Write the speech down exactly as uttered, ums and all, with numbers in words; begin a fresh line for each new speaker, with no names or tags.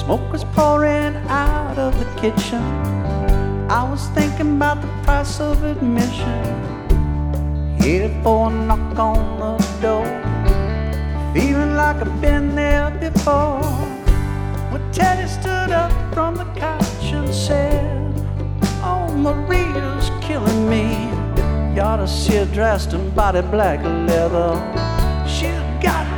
Smoke was pouring out of the kitchen. I was thinking about the price of admission. Headed for a knock on the door, feeling like I've been there before. When Teddy stood up from the couch and said, "Oh, Maria's killing me. You ought to see her dressed in body black leather. She's got